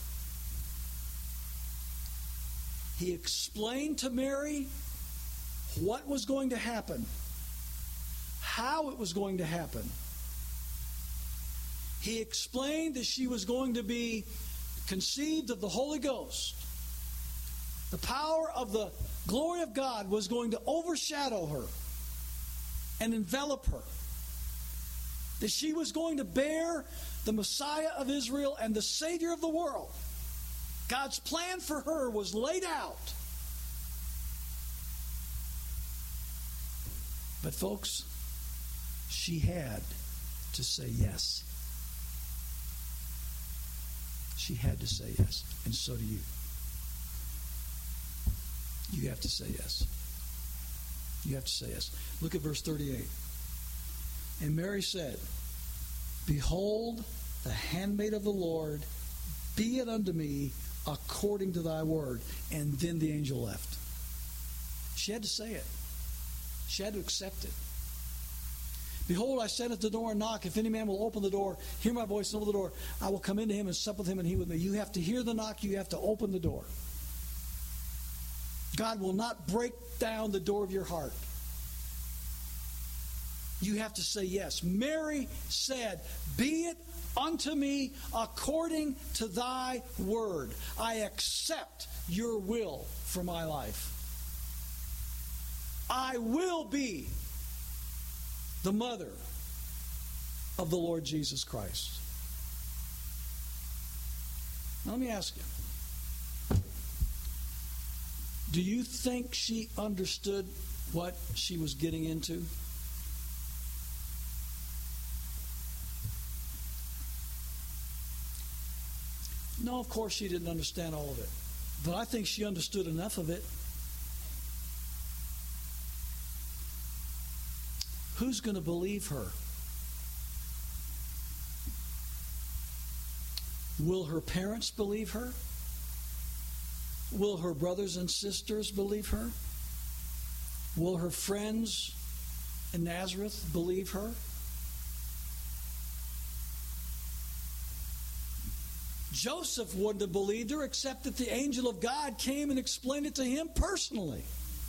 He explained to Mary what was going to happen, how it was going to happen. He explained that she was going to be conceived of the Holy Ghost. The power of the glory of God was going to overshadow her and envelop her. That she was going to bear the Messiah of Israel and the Savior of the world. God's plan for her was laid out. But folks, she had to say yes. She had to say yes. And so do you. You have to say yes. You have to say yes. Look at verse 38. And Mary said, "Behold, the handmaid of the Lord, be it unto me according to thy word." And then the angel left. She had to say it. She had to accept it. "Behold, I stand at the door and knock. If any man will open the door, hear my voice and open the door, I will come into him and sup with him and he with me." You have to hear the knock. You have to open the door. God will not break down the door of your heart. You have to say yes. Mary said, "Be it unto me according to thy word." I accept your will for my life. I will be the mother of the Lord Jesus Christ. Now let me ask you. Do you think she understood what she was getting into? No, of course she didn't understand all of it. But I think she understood enough of it. Who's going to believe her? Will her parents believe her? Will her brothers and sisters believe her? Will her friends in Nazareth believe her? Joseph wouldn't have believed her except that the angel of God came and explained it to him personally.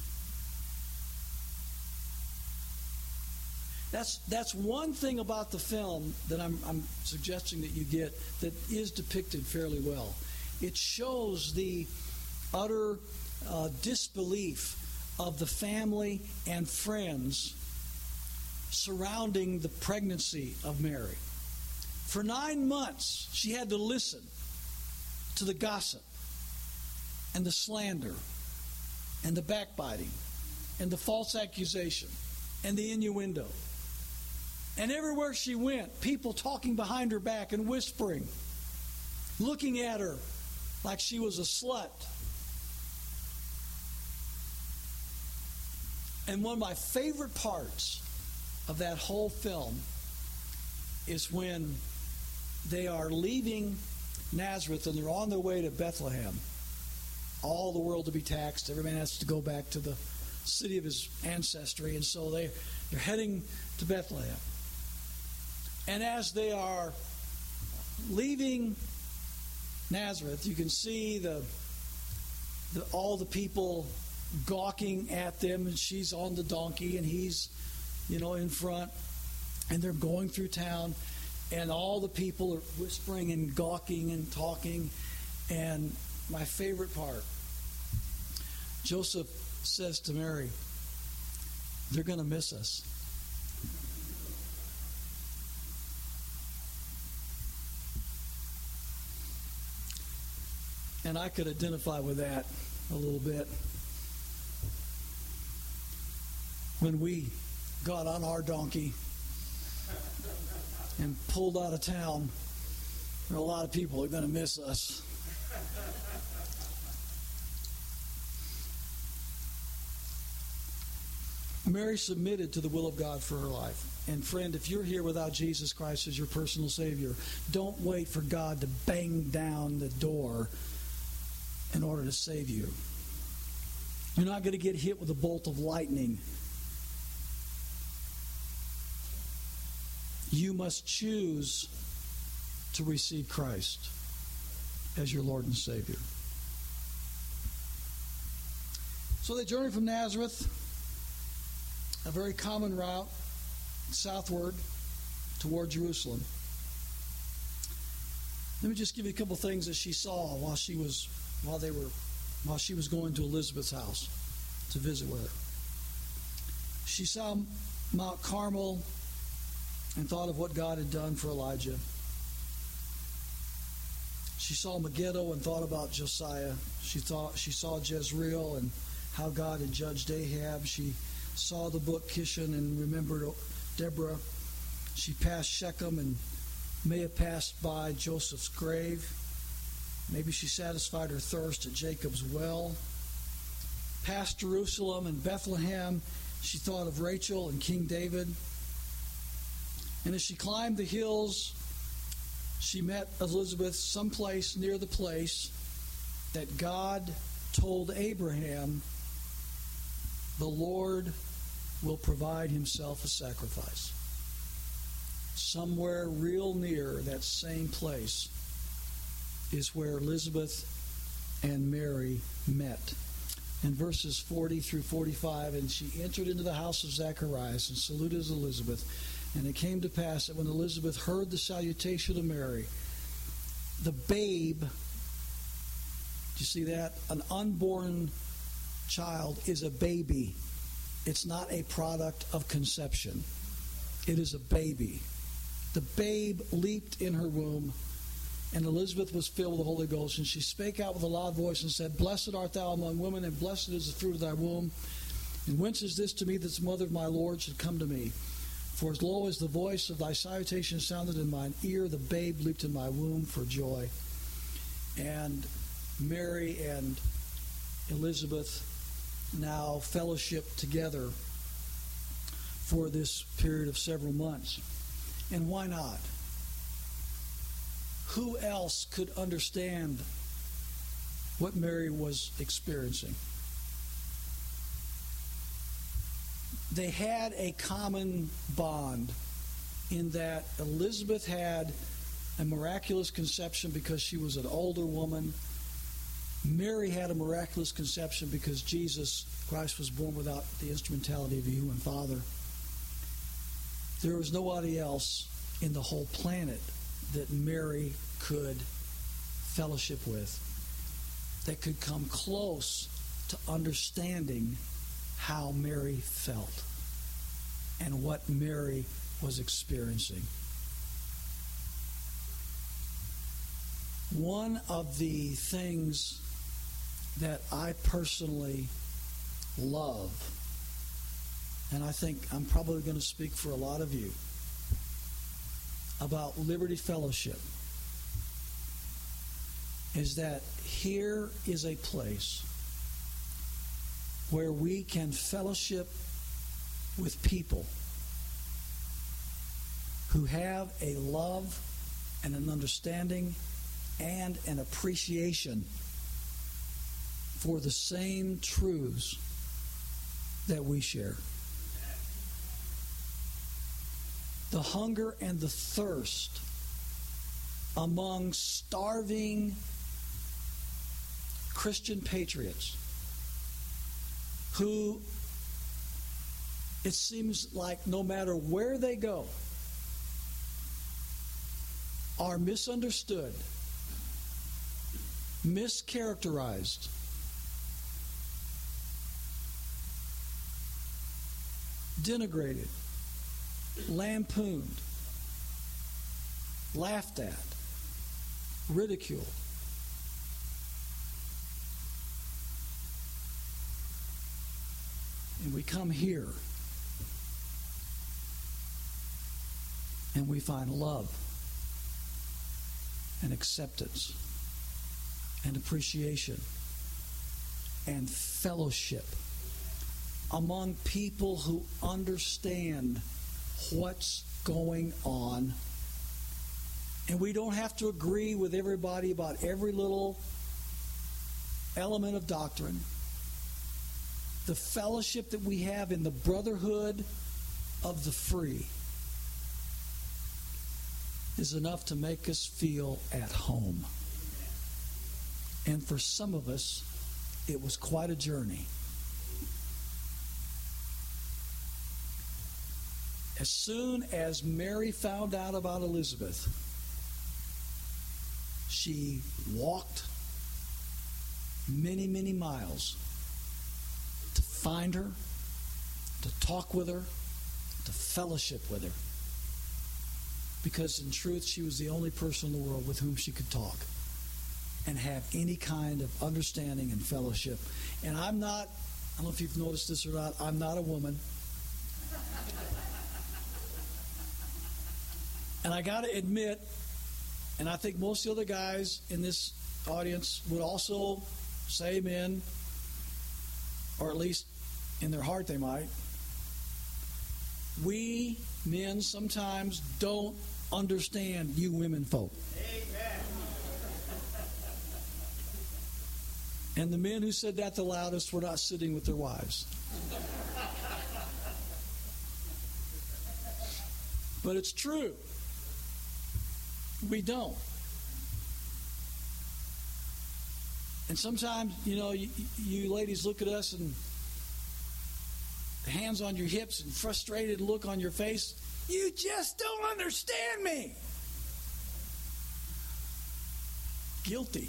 That's one thing about the film that I'm suggesting that you get that is depicted fairly well. It shows the utter disbelief of the family and friends surrounding the pregnancy of Mary. For 9 months, she had to listen to the gossip and the slander and the backbiting and the false accusation and the innuendo. And everywhere she went, people talking behind her back and whispering, looking at her like she was a slut. And one of my favorite parts of that whole film is when they are leaving Nazareth and they're on their way to Bethlehem. All the world to be taxed. Every man has to go back to the city of his ancestry. And so they're heading to Bethlehem. And as they are leaving Nazareth, you can see all the people gawking at them, and she's on the donkey and he's, in front, and they're going through town, and all the people are whispering and gawking and talking. And my favorite part, Joseph says to Mary, "They're going to miss us." And I could identify with that a little bit. When we got on our donkey and pulled out of town, there are a lot of people who are going to miss us. Mary submitted to the will of God for her life. And friend, if you're here without Jesus Christ as your personal Savior, don't wait for God to bang down the door in order to save you. You're not going to get hit with a bolt of lightning. You must choose to receive Christ as your Lord and Savior. So they journeyed from Nazareth, a very common route, southward toward Jerusalem. Let me just give you a couple things that she saw while she was going to Elizabeth's house to visit with her. She saw Mount Carmel and thought of what God had done for Elijah. She saw Megiddo and thought about Josiah. She saw Jezreel and how God had judged Ahab. She saw the book Kishon and remembered Deborah. She passed Shechem and may have passed by Joseph's grave. Maybe she satisfied her thirst at Jacob's well. Past Jerusalem and Bethlehem, she thought of Rachel and King David. And as she climbed the hills, she met Elizabeth someplace near the place that God told Abraham, the Lord will provide himself a sacrifice. Somewhere real near that same place is where Elizabeth and Mary met. In verses 40 through 45, and she entered into the house of Zacharias and saluted Elizabeth. And it came to pass that when Elizabeth heard the salutation of Mary, the babe, do you see that? An unborn child is a baby. It's not a product of conception. It is a baby. The babe leaped in her womb, and Elizabeth was filled with the Holy Ghost. And she spake out with a loud voice and said, Blessed art thou among women, and blessed is the fruit of thy womb. And whence is this to me that the mother of my Lord should come to me? For as low as the voice of thy salutation sounded in mine ear, the babe leaped in my womb for joy. And Mary and Elizabeth now fellowship together for this period of several months. And why not? Who else could understand what Mary was experiencing? They had a common bond in that Elizabeth had a miraculous conception because she was an older woman. Mary had a miraculous conception because Jesus Christ was born without the instrumentality of a human father. There was nobody else in the whole planet that Mary could fellowship with, that could come close to understanding how Mary felt and what Mary was experiencing. One of the things that I personally love, and I think I'm probably going to speak for a lot of you, about Liberty Fellowship is that here is a place where we can fellowship with people who have a love and an understanding and an appreciation for the same truths that we share. The hunger and the thirst among starving Christian patriots who, it seems like no matter where they go, are misunderstood, mischaracterized, denigrated, lampooned, laughed at, ridiculed. And we come here and we find love and acceptance and appreciation and fellowship among people who understand what's going on. And we don't have to agree with everybody about every little element of doctrine. The fellowship that we have in the brotherhood of the free is enough to make us feel at home. And for some of us, it was quite a journey. As soon as Mary found out about Elizabeth, she walked many, many miles to find her, to talk with her, to fellowship with her. Because in truth, she was the only person in the world with whom she could talk and have any kind of understanding and fellowship. And I don't know if you've noticed this or not, I'm not a woman. And I got to admit, and I think most of the other guys in this audience would also say amen, or at least in their heart they might. We men sometimes don't understand you women folk. Amen. And the men who said that the loudest were not sitting with their wives. But it's true. We don't. And sometimes, you ladies look at us and the hands on your hips and frustrated look on your face. You just don't understand me. Guilty.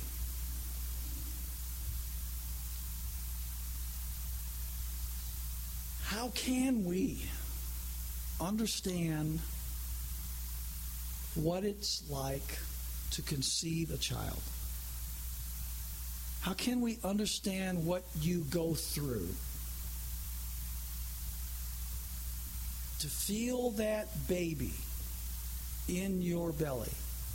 How can we understand what it's like to conceive a child? How can we understand what you go through to feel that baby in your belly?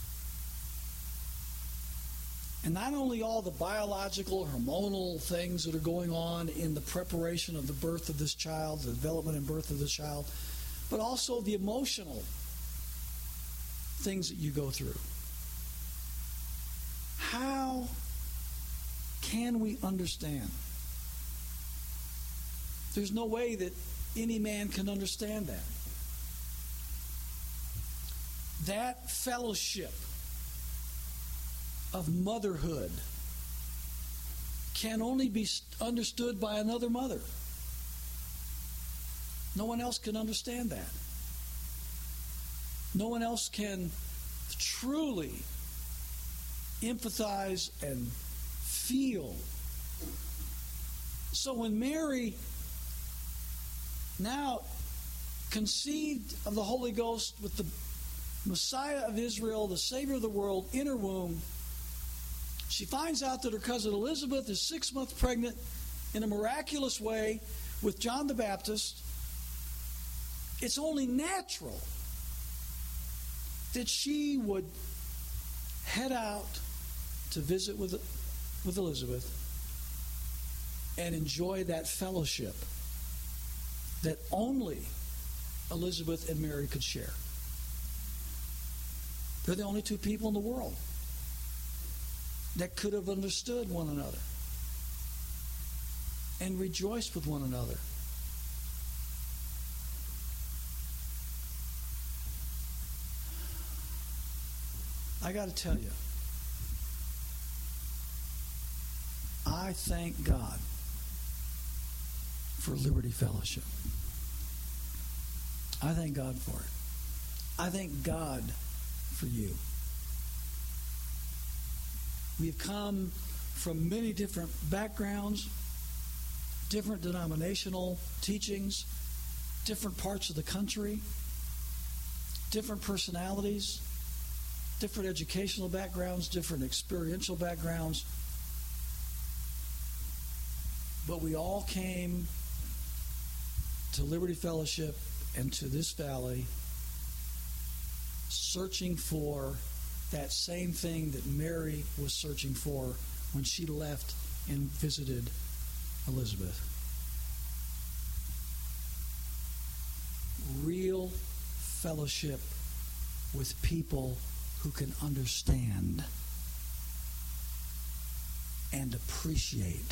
And not only all the biological, hormonal things that are going on in the preparation of the birth of this child, the development and birth of the child, but also the emotional things that you go through. How can we understand? There's no way that any man can understand that. That fellowship of motherhood can only be understood by another mother. No one else can understand that. No one else can truly empathize and feel. So when Mary now conceived of the Holy Ghost with the Messiah of Israel, the Savior of the world, in her womb, she finds out that her cousin Elizabeth is 6 months pregnant in a miraculous way with John the Baptist. It's only natural that she would head out to visit with Elizabeth and enjoy that fellowship that only Elizabeth and Mary could share. They're the only two people in the world that could have understood one another and rejoiced with one another. I got to tell you, I thank God for Liberty Fellowship. I thank God for it. I thank God for you. We've come from many different backgrounds, different denominational teachings, different parts of the country, different personalities, different educational backgrounds, different experiential backgrounds. But we all came to Liberty Fellowship and to this valley searching for that same thing that Mary was searching for when she left and visited Elizabeth. Real fellowship with people who can understand and appreciate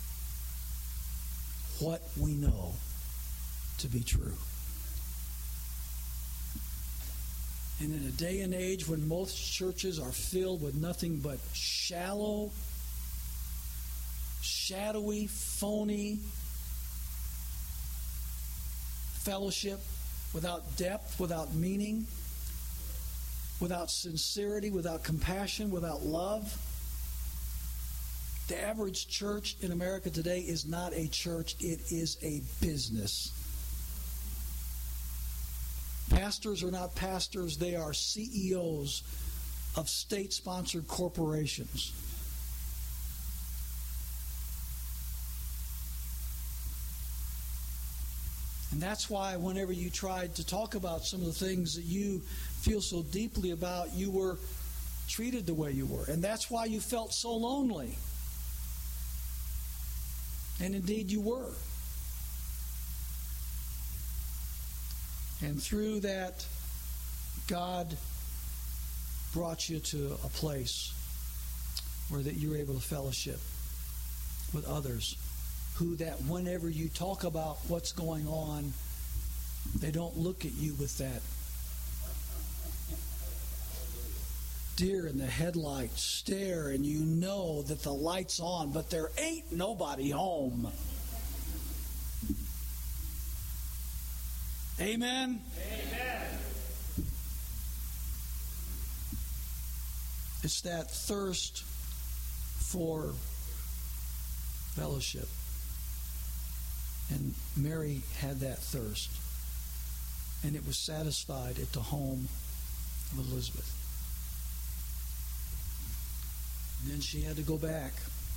what we know to be true. And in a day and age when most churches are filled with nothing but shallow, shadowy, phony fellowship, without depth, without meaning, without sincerity, without compassion, without love. The average church in America today is not a church, it is a business. Pastors are not pastors, they are CEOs of state-sponsored corporations. And that's why whenever you tried to talk about some of the things that you feel so deeply about, you were treated the way you were. And that's why you felt so lonely. And indeed you were. And through that, God brought you to a place where that you were able to fellowship with others who that whenever you talk about what's going on, they don't look at you with that deer in the headlights stare, and you know that the light's on, but there ain't nobody home. Amen? Amen. It's that thirst for fellowship. And Mary had that thirst. And it was satisfied at the home of Elizabeth. And then she had to go back.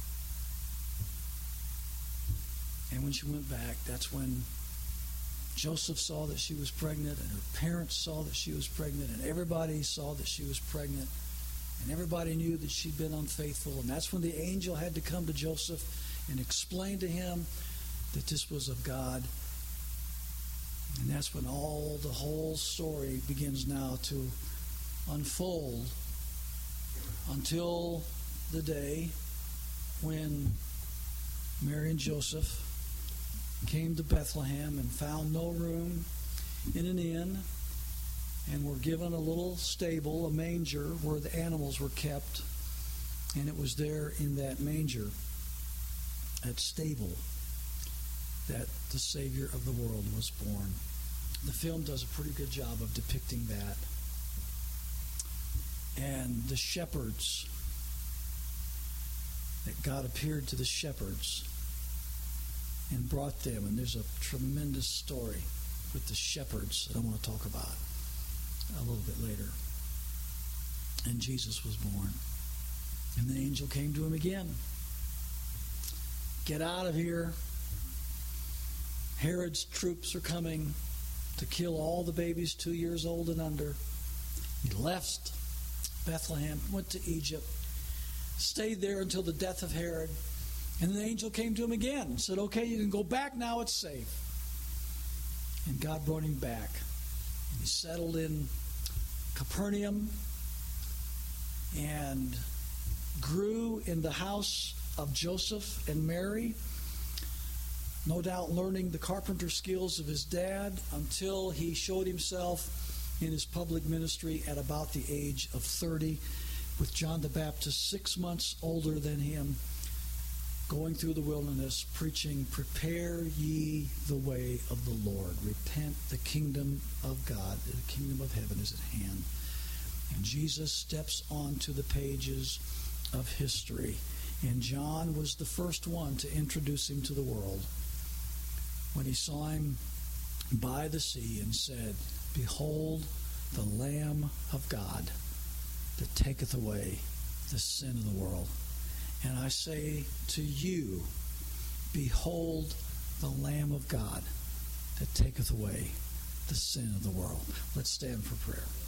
And when she went back, that's when Joseph saw that she was pregnant, and her parents saw that she was pregnant, and everybody saw that she was pregnant, and everybody knew that she'd been unfaithful. And that's when the angel had to come to Joseph and explain to him that this was of God. And that's when the whole story begins now to unfold until the day when Mary and Joseph came to Bethlehem and found no room in an inn and were given a little stable, a manger, where the animals were kept. And it was there in that manger, that stable, that the Savior of the world was born. The film does a pretty good job of depicting that. And the shepherds, that God appeared to the shepherds and brought them. And there's a tremendous story with the shepherds that I want to talk about a little bit later. And Jesus was born. And the angel came to him again. Get out of here. Herod's troops are coming to kill all the babies 2 years old and under. He left Bethlehem, went to Egypt, stayed there until the death of Herod. And the angel came to him again and said, okay, you can go back now, it's safe. And God brought him back. And he settled in Capernaum and grew in the house of Joseph and Mary, no doubt learning the carpenter skills of his dad until he showed himself in his public ministry at about the age of 30, with John the Baptist 6 months older than him, going through the wilderness, preaching, prepare ye the way of the Lord. Repent, the kingdom of God, the kingdom of heaven is at hand. And Jesus steps onto the pages of history. And John was the first one to introduce him to the world when he saw him by the sea and said, behold, the Lamb of God that taketh away the sin of the world. And I say to you, behold, the Lamb of God that taketh away the sin of the world. Let's stand for prayer.